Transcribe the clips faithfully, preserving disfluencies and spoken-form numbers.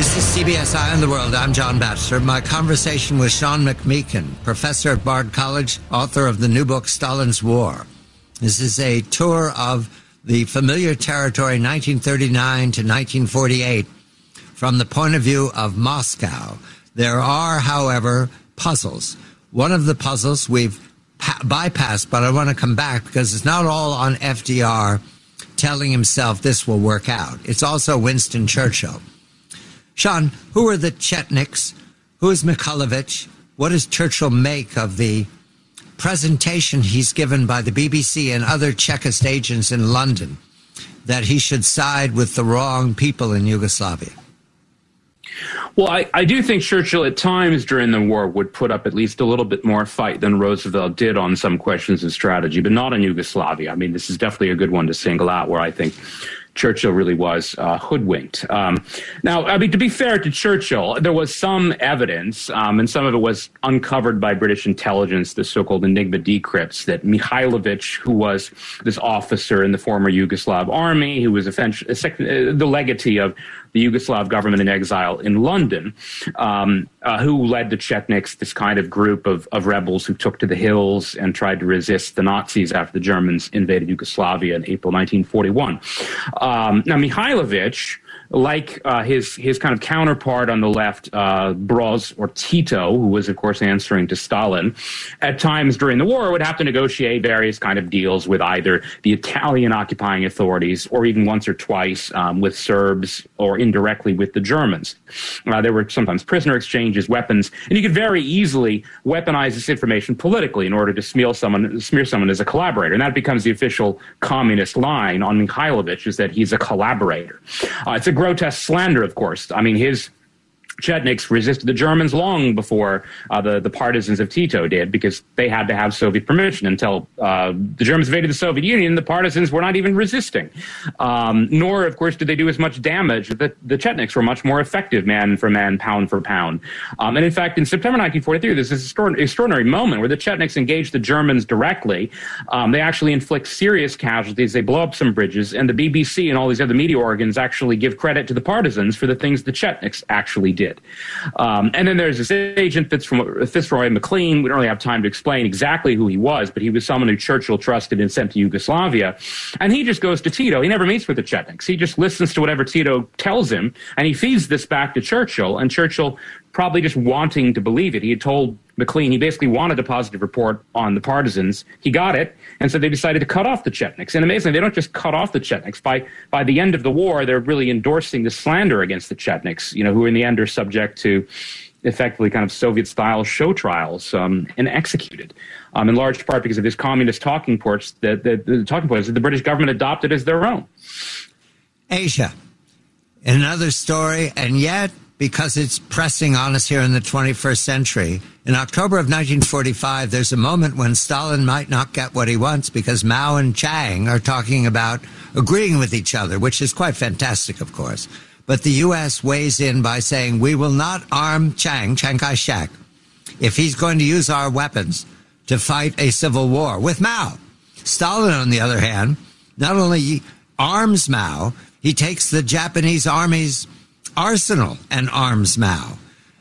This is C B S Eye on the World. I'm John Batchelor. My conversation with Sean McMeekin, professor at Bard College, author of the new book, Stalin's War. This is a tour of the familiar territory nineteen thirty-nine to nineteen forty-eight from the point of view of Moscow. There are, however, puzzles. One of the puzzles we've pa- bypassed, but I want to come back because it's not all on F D R telling himself this will work out. It's also Winston Churchill. Sean, who are the Chetniks? Who is Mikhailovich? What does Churchill make of the presentation he's given by the B B C and other Chekist agents in London that he should side with the wrong people in Yugoslavia? Well, I, I do think Churchill at times during the war would put up at least a little bit more fight than Roosevelt did on some questions of strategy, but not in Yugoslavia. I mean, this is definitely a good one to single out where I think Churchill really was uh, hoodwinked. Um, now, I mean, to be fair to Churchill, there was some evidence, um, and some of it was uncovered by British intelligence, the so-called Enigma decrypts, that Mikhailovich, who was this officer in the former Yugoslav army, who was essentially the legatee of the Yugoslav government in exile in London, um, uh, who led the Chetniks, this kind of group of, of rebels who took to the hills and tried to resist the Nazis after the Germans invaded Yugoslavia in April nineteen forty-one. Um, now, Mikhailovich, like uh, his his kind of counterpart on the left, uh, Broz or Tito, who was, of course, answering to Stalin, at times during the war would have to negotiate various kind of deals with either the Italian occupying authorities or even once or twice um, with Serbs or indirectly with the Germans. Uh, there were sometimes prisoner exchanges, weapons, and you could very easily weaponize this information politically in order to smear someone, smear someone as a collaborator. And that becomes the official communist line on Mikhailovich, is that he's a collaborator. Uh, it's a grotesque slander, of course. I mean, his Chetniks resisted the Germans long before uh, the, the partisans of Tito did, because they had to have Soviet permission. Until uh, the Germans invaded the Soviet Union, the partisans were not even resisting. Um, nor, of course, did they do as much damage. The, the Chetniks were much more effective man for man, pound for pound. Um, and in fact, in September nineteen forty-three, there's this extraordinary moment where the Chetniks engage the Germans directly. Um, they actually inflict serious casualties. They blow up some bridges, and the B B C and all these other media organs actually give credit to the partisans for the things the Chetniks actually did. Did. Um, and then there's this agent, Fitzroy McLean. We don't really have time to explain exactly who he was, but he was someone who Churchill trusted and sent to Yugoslavia. And he just goes to Tito. He never meets with the Chetniks. He just listens to whatever Tito tells him, and he feeds this back to Churchill. And Churchill, probably just wanting to believe it, he had told McLean he basically wanted a positive report on the partisans. He got it, and so they decided to cut off the Chetniks. And amazingly, they don't just cut off the Chetniks. By by the end of the war, they're really endorsing the slander against the Chetniks, you know, who in the end are subject to effectively kind of Soviet-style show trials um, and executed, um, in large part because of this communist talking points that the, the talking points that the British government adopted as their own. Asia, another story, and yet, because it's pressing on us here in the twenty-first century. In October of nineteen forty-five, there's a moment when Stalin might not get what he wants because Mao and Chiang are talking about agreeing with each other, which is quite fantastic, of course. But the U S weighs in by saying, we will not arm Chiang, Chiang Kai-shek, if he's going to use our weapons to fight a civil war with Mao. Stalin, on the other hand, not only arms Mao, he takes the Japanese army's arsenal and arms Mao.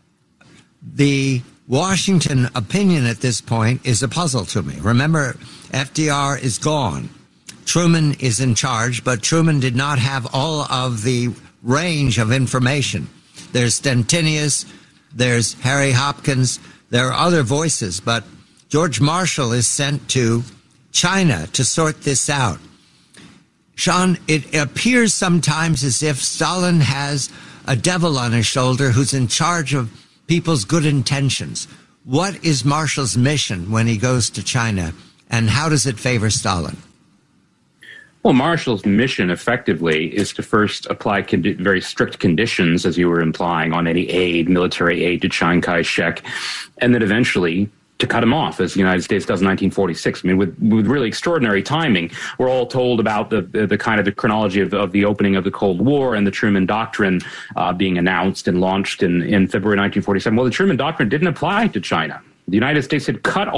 The Washington opinion at this point is a puzzle to me. Remember, F D R is gone. Truman is in charge, but Truman did not have all of the range of information. There's Stentinius, there's Harry Hopkins, there are other voices, but George Marshall is sent to China to sort this out. Sean, it appears sometimes as if Stalin has a devil on his shoulder who's in charge of people's good intentions. What is Marshall's mission when he goes to China, and how does it favor Stalin? Well, Marshall's mission, effectively, is to first apply condi- very strict conditions, as you were implying, on any aid, military aid to Chiang Kai-shek, and then eventually to cut him off, as the United States does in nineteen forty-six. I mean, with, with really extraordinary timing. We're all told about the the, the kind of the chronology of, of the opening of the Cold War and the Truman Doctrine uh, being announced and launched in, in February nineteen forty-seven. Well, the Truman Doctrine didn't apply to China. The United States had cut off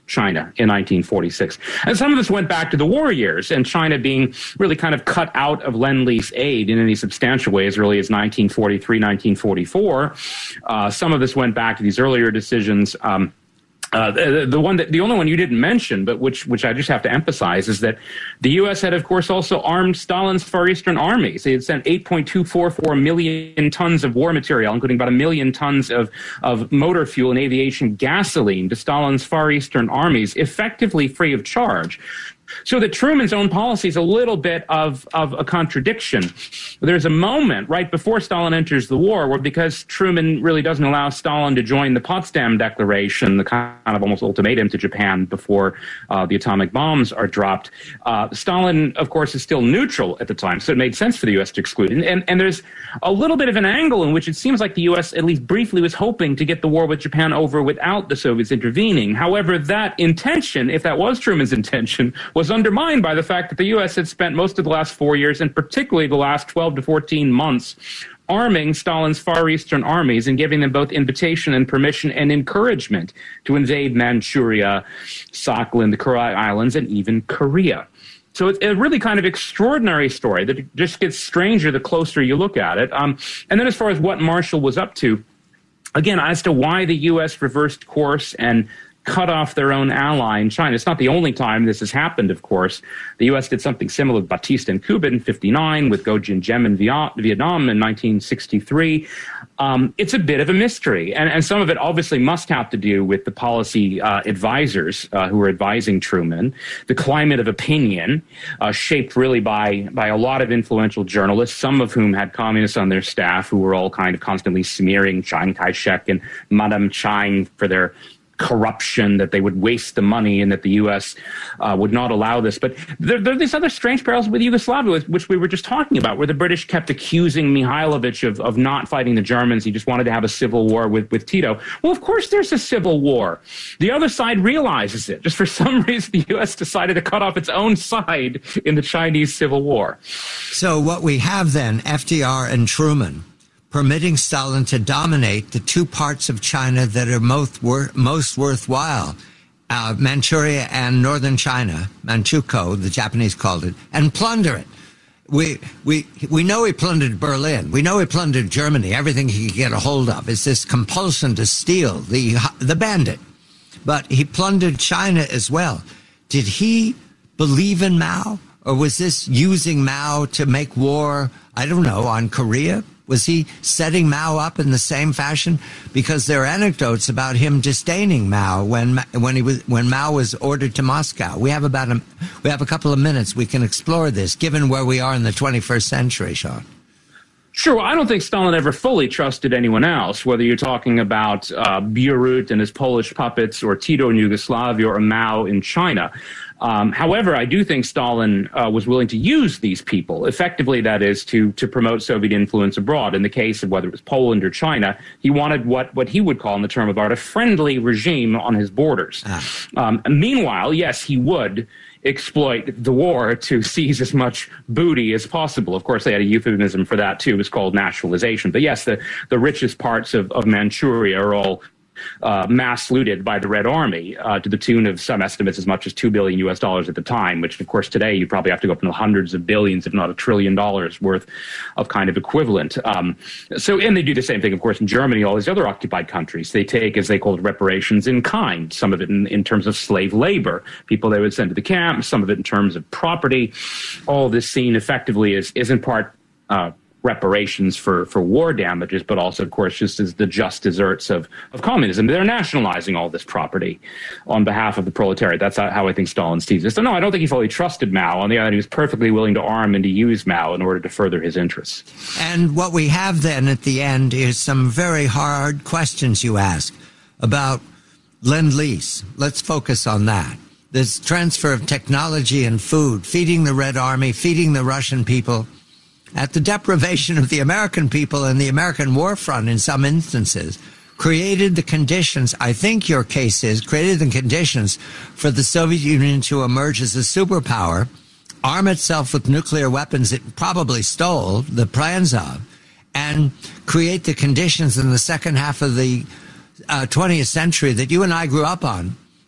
China in nineteen forty-six. And some of this went back to the war years and China being really kind of cut out of Lend-Lease aid in any substantial way as early as nineteen forty-three, nineteen forty-four. Uh, some of this went back to these earlier decisions. Um, Uh, the, the one that the only one you didn't mention, but which which I just have to emphasize, is that the U S had, of course, also armed Stalin's Far Eastern armies. They had sent eight point two four four million tons of war material, including about a million tons of of motor fuel and aviation gasoline, to Stalin's Far Eastern armies, effectively free of charge. So that Truman's own policy is a little bit of, of a contradiction. There's a moment right before Stalin enters the war where, because Truman really doesn't allow Stalin to join the Potsdam Declaration, the kind of almost ultimatum to Japan before uh, the atomic bombs are dropped, uh, Stalin, of course, is still neutral at the time. So it made sense for the U S to exclude. And, and, and there's a little bit of an angle in which it seems like the U S, at least briefly, was hoping to get the war with Japan over without the Soviets intervening. However, that intention, if that was Truman's intention, was undermined by the fact that the U S had spent most of the last four years, and particularly the last twelve to fourteen months, arming Stalin's Far Eastern armies and giving them both invitation and permission and encouragement to invade Manchuria, Sakhalin, the Kuril Islands, and even Korea. So it's a really kind of extraordinary story that just gets stranger the closer you look at it. Um, and then as far as what Marshall was up to, again, as to why the U S reversed course and cut off their own ally in China. It's not the only time this has happened, of course. The U S did something similar with Batista in Cuba in fifty-nine, with Go Jin-Jem in Vietnam in nineteen sixty-three. Um, it's a bit of a mystery, and, and some of it obviously must have to do with the policy uh, advisors uh, who were advising Truman, the climate of opinion uh, shaped really by, by a lot of influential journalists, some of whom had communists on their staff who were all kind of constantly smearing Chiang Kai-shek and Madame Chiang for their corruption, that they would waste the money, and that the U S uh, would not allow this. But there, there are these other strange parallels with Yugoslavia, which we were just talking about, where the British kept accusing Mihailovich of, of not fighting the Germans. He just wanted to have a civil war with, with Tito. Well, of course there's a civil war. The other side realizes it. Just for some reason, the U S decided to cut off its own side in the Chinese Civil War. So what we have then, F D R and Truman, permitting Stalin to dominate the two parts of China that are most, wor- most worthwhile, uh, Manchuria and northern China, Manchukuo, the Japanese called it, and plunder it. We, we, we know he plundered Berlin. We know he plundered Germany, everything he could get a hold of. It's this compulsion to steal, the, the bandit. But he plundered China as well. Did he believe in Mao? Or was this using Mao to make war, I don't know, on Korea? Was he setting Mao up in the same fashion? Because there are anecdotes about him disdaining Mao when when he was when Mao was ordered to Moscow. We have about a we have a couple of minutes. We can explore this, given where we are in the twenty-first century, Sean. Sure. Well, I don't think Stalin ever fully trusted anyone else, whether you're talking about uh, Bierut and his Polish puppets, or Tito in Yugoslavia, or Mao in China. Um, however, I do think Stalin uh, was willing to use these people, effectively, that is, to to promote Soviet influence abroad. In the case of whether it was Poland or China, he wanted what, what he would call, in the term of art, a friendly regime on his borders. Ah. Um, meanwhile, yes, he would exploit the war to seize as much booty as possible. Of course, they had a euphemism for that, too. It was called nationalization. But yes, the, the richest parts of, of Manchuria are all Uh, mass looted by the Red Army uh, to the tune of some estimates as much as two billion U S dollars at the time, which, of course, today you probably have to go up into hundreds of billions, if not a trillion dollars worth of kind of equivalent. Um, so, and they do the same thing, of course, in Germany, all these other occupied countries. They take, as they call it, reparations in kind, some of it in, in terms of slave labor, people they would send to the camps, some of it in terms of property. All this seen effectively is, is in part uh, reparations for, for war damages, but also, of course, just as the just deserts of, of communism. They're nationalizing all this property on behalf of the proletariat. That's how I think Stalin sees it. So, no, I don't think he fully trusted Mao. On the other hand, he was perfectly willing to arm and to use Mao in order to further his interests. And what we have then at the end is some very hard questions you ask about Lend-Lease. Let's focus on that. This transfer of technology and food, feeding the Red Army, feeding the Russian people, at the deprivation of the American people and the American war front in some instances, created the conditions, I think your case is, created the conditions for the Soviet Union to emerge as a superpower, arm itself with nuclear weapons it probably stole the plans of, and create the conditions in the second half of the uh, twentieth century that you and I grew up on,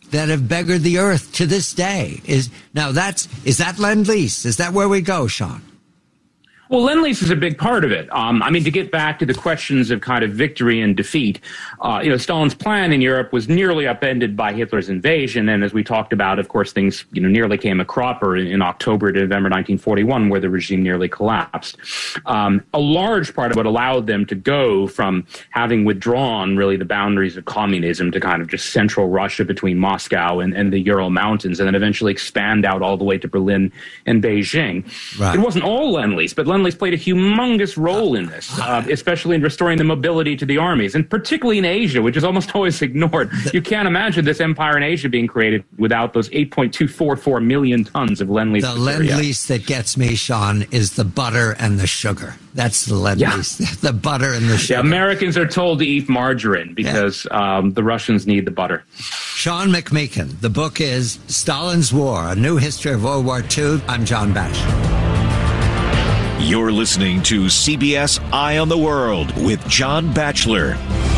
that have beggared the earth to this day. Is now that's is that Lend-Lease? Is that where we go, Sean? Well, Lend-Lease is a big part of it. Um, I mean, to get back to the questions of kind of victory and defeat, uh, you know, Stalin's plan in Europe was nearly upended by Hitler's invasion. And as we talked about, of course, things, you know, nearly came a cropper in, in October to November nineteen forty-one, where the regime nearly collapsed. Um, a large part of what allowed them to go from having withdrawn really the boundaries of communism to kind of just central Russia between Moscow and, and the Ural Mountains, and then eventually expand out all the way to Berlin and Beijing. Right. It wasn't all Lend-Lease, but Lend-Lease played a humongous role in this, uh, especially in restoring the mobility to the armies, and particularly in Asia, which is almost always ignored. You can't imagine this empire in Asia being created without those eight point two four four million tons of Lend-Lease. The Lend-Lease that gets me, Sean, is the butter and the sugar. That's the Lend-Lease, yeah. The butter and the sugar. Yeah, Americans are told to eat margarine because yeah. um, the Russians need the butter. Sean McMeekin, the book is Stalin's War, A New History of World War Two. I'm John Batchelor. You're listening to C B S Eye on the World with John Batchelor.